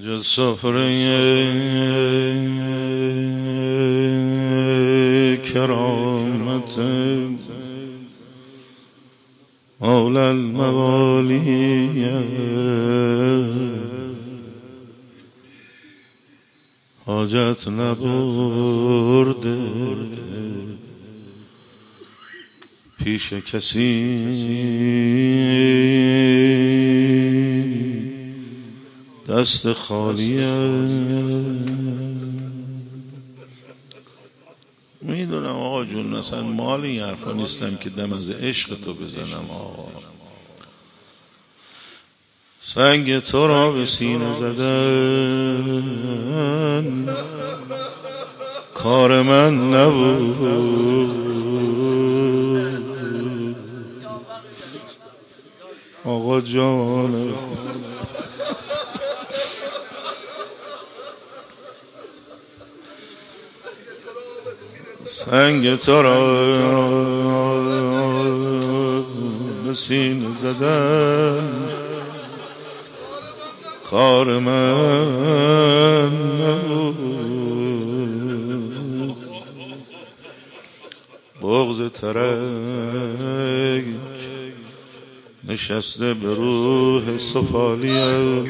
جز سفره کرامت مولا الموالی حاجت نبرده پیش کسی دست خالیه. میدونم آقا جون اصلا مال این حرفا نیستم که دم از عشق تو بزنم آقا. سنگ تو را به سینه زدن کار من نبود آقا جان. سنگ تو را به سینه زدن کار من نبود بغض ترک نشسته به روح سفالیم.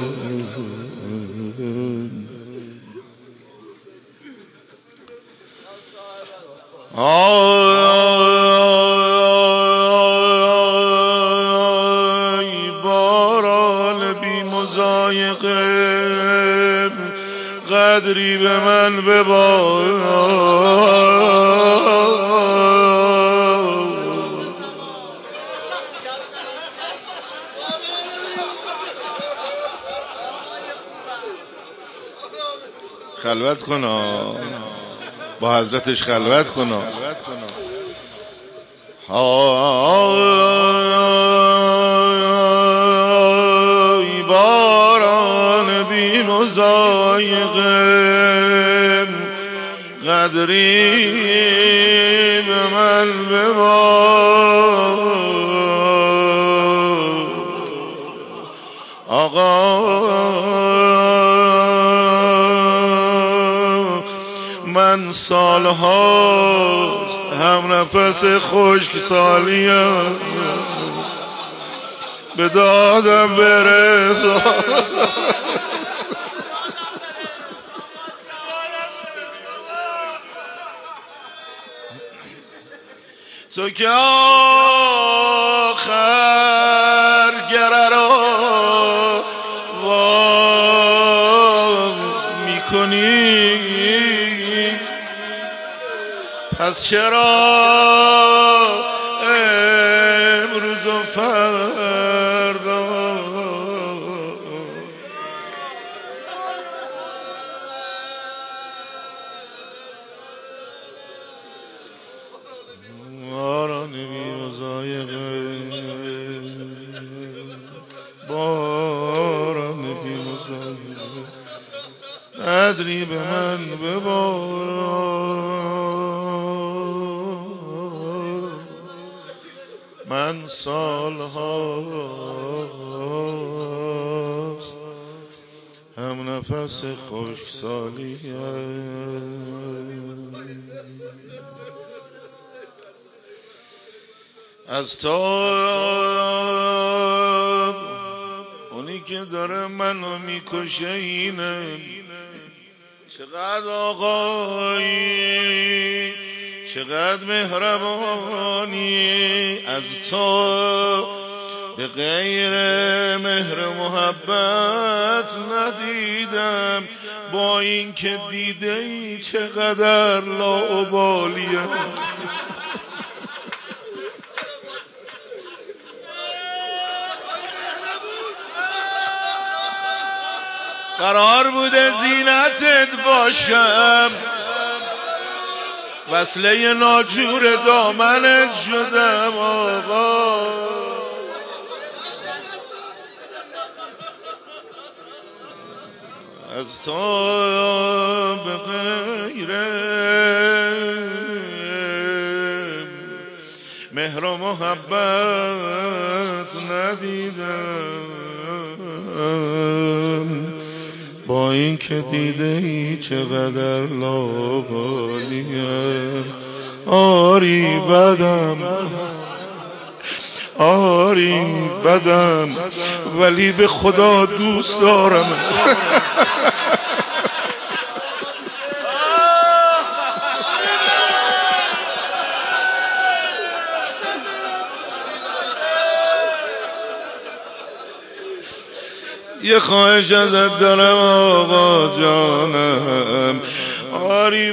آی باران بی مضایقه قدری به من ببار. خلوت کنا با حضرتش خلوت کنا. آی باران بی مضایقه قدری به من ببار. آقا من سالهاست هم نفس خشک سالیم به دادم برسان. تو که آخر گره را وا میکنی پس چرا امروز و فردا باران بی مضایقه باران بی مضایقه قدری به من ببار. من سالهاست هم نفس خشکسالیم از تو اونی که داره منو میکشه اینه. چقدر آقایی چقدر مهربانی از تو به غیر مهر محبت ندیدم با این که دیده ای چقدر لاابالیه. قرار بوده زینتت باشم وصله ناجور دامنت شدم آقا. از تو به غیر مهر و محبت ندیدم با این که دیده ای چقدر لابالیم. آری بدم آری بدم ولی به خدا دوست دارم. یه خواهش ازت دارم آقا جانم، آری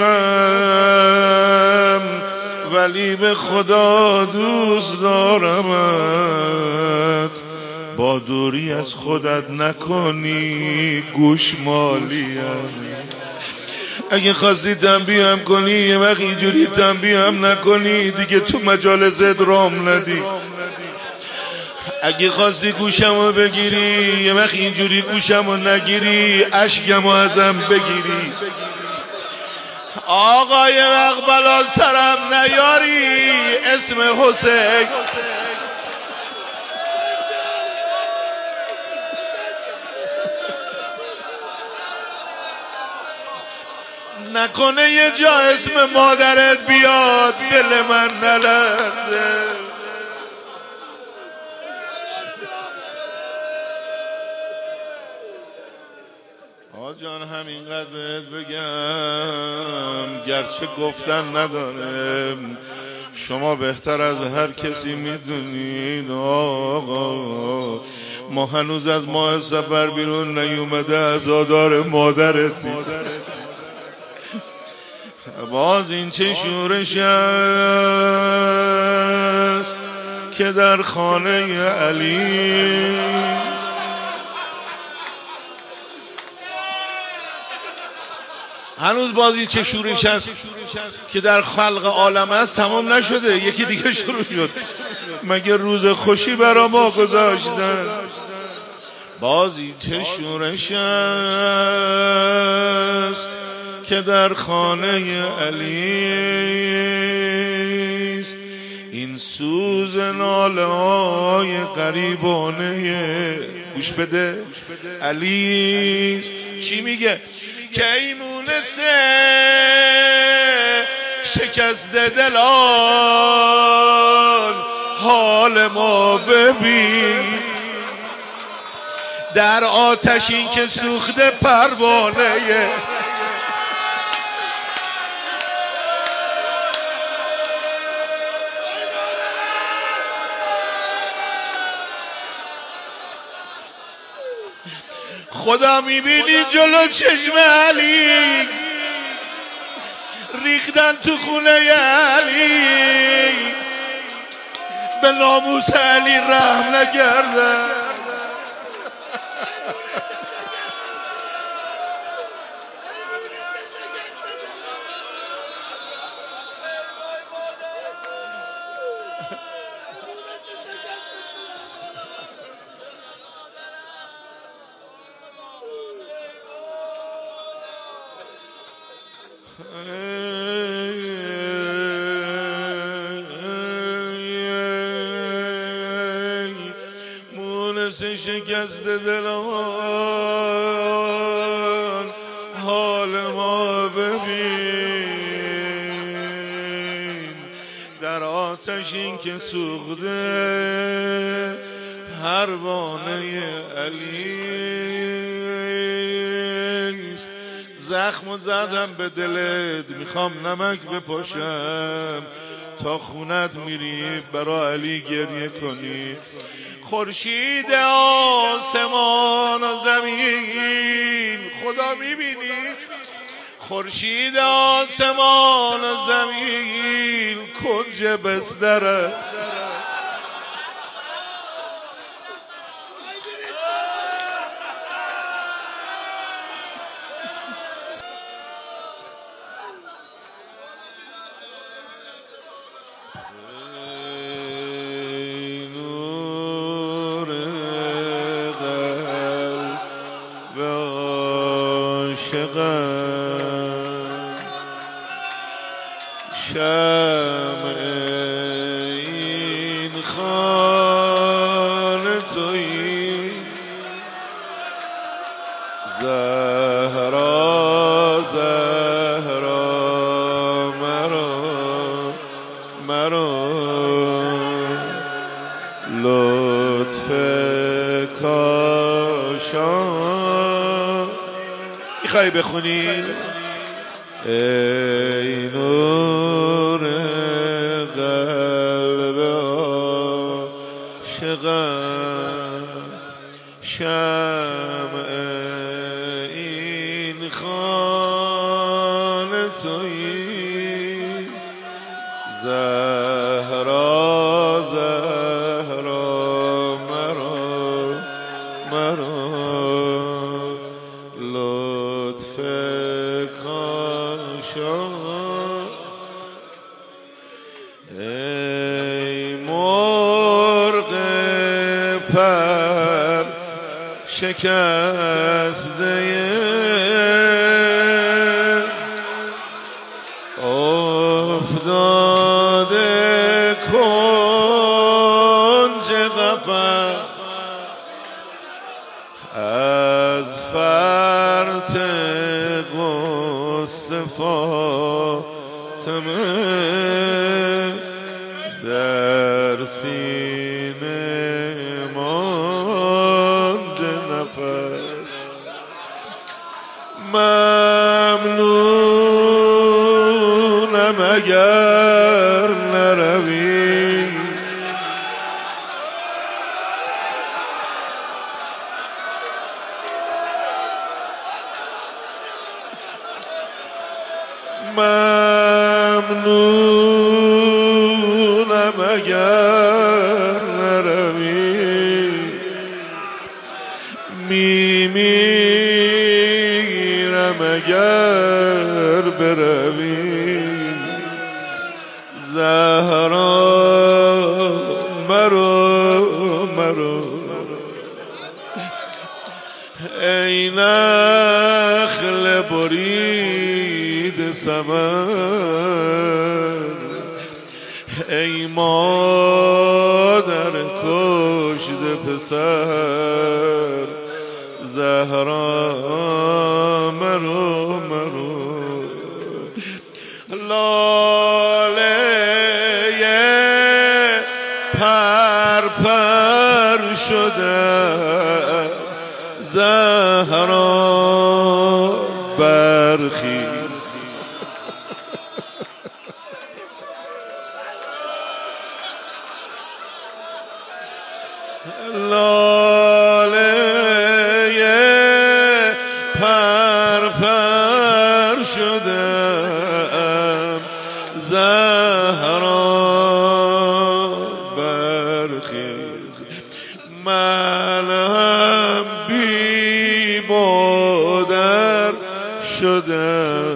بدم ولی به خدا دوست دارمت. با دوری از خودت نکنی گوشمالیم. اگه خواستی تنبیهم کنی یه وقت اینجوری تنبیهم نکنی دیگه تو مجالست رام ندی. اگه خواستی گوشمو بگیری یه وقت اینجوری گوشمو نگیری اشکمو ازم بگیری. آقا یه وقت بلا سرم نیاری اسم حسین. نکنه یه جا اسم مادرت بیاد دل من نلرزه. جان همینقدر بهت بگم گرچه گفتن نداره، شما بهتر از هر کسی میدونید آقا ما هنوز از ماه سفر بیرون نیومده عزادار مادرتی. باز این چه شورش است که در خانه علی، هنوز باز این چه شورش است که در خلق عالم است تمام نشده، یکی دیگه شروع شد. مگه روز خوشی برا ما گذاشتن؟ باز این چه شورش است که در خانه علی است. این سوز ناله های غریبانه گوش بده علی است. چی میگه؟ که ایمونسه شکست دلان حال ما ببین، در آتش این که سوخته پروانه. خدا میبینی جلو چشم علی ریختن تو خونه علی، به ناموس علی رحم نکردن. مونس شکست دلان حال ما ببین، در آتش این که سوخته پروانه علی. زخم زدم به دلت میخوام نمک بپاشم تا خونت میری برا علی گریه کنی. خورشید آسمان و زمین، خدا میبینی خورشید آسمان و زمین کنج بستر است. شمع این خانه تویی، زهرا زهرا مرا لطف کاشان میخوای بخونی؟ ای نور قلب عاشقم شمع این خانه تویی زهرا زهرا مرا لطف کاشان ای مرغ پر شکسته افتاده کنج قفس از فرط غصه فاطمه در سینه مانده نفس ممنونم اگر نروی ممنونم اگر نروی میمیرم اگر بروی زهرا مرا ای نخل برید ثمر ای مادر کشته پسر زهرا مرا لاله پر شده زهرا برخیز لاله پر شده زهرا برخیز من هم بی مادر شدم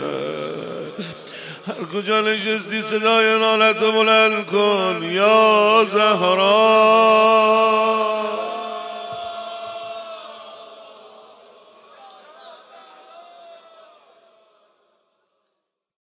هر کجا نشستی صدای نالت بلند کن یا زهرا